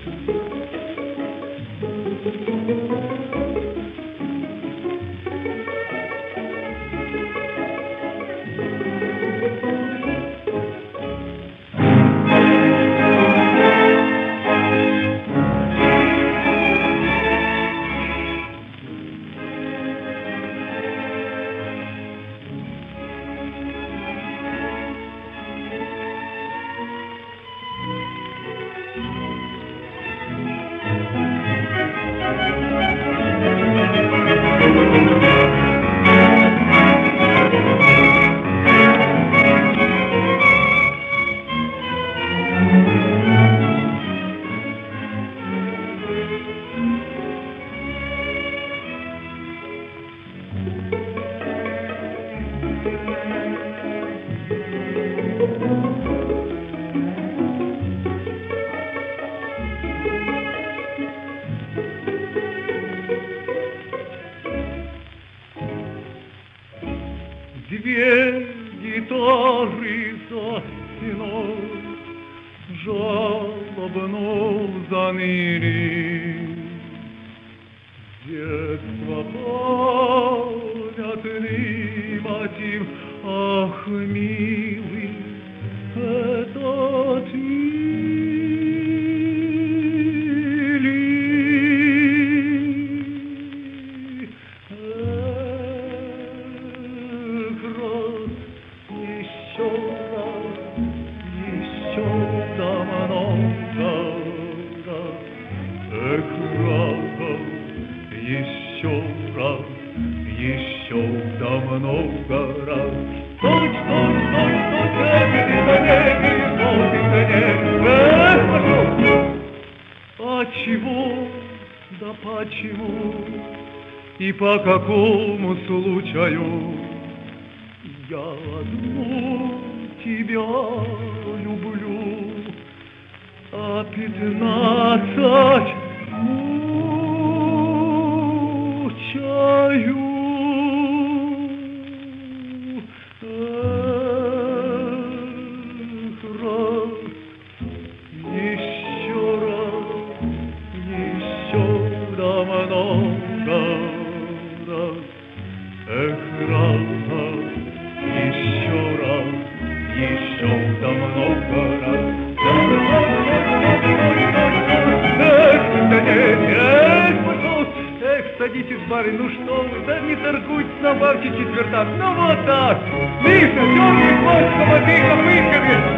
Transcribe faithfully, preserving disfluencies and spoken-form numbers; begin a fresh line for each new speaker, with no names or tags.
Две гитары за стеной жалобно заныли. Детство понятный мотив, ах, милый, этот милый. Эх, раз, еще раз, еще да много раз. Эх, раз, еще раз, еще да много раз. Стой, стой, стой, стой, не занеги, стой, не занеги. Эх, пошел! А чего, да почему и по какому случаю я одну тебя люблю, а пятнадцать мучаю. Эх, раз, еще раз, еще да много раз. Эх, раз, еще раз, еще да много раз. Эх, садитесь, эх, пожалуйста, эх, садитесь, барин, ну что вы, да не торгуйтесь, набавьте четвертак, ну вот так. Миша, дергай хвост, молодые копытками.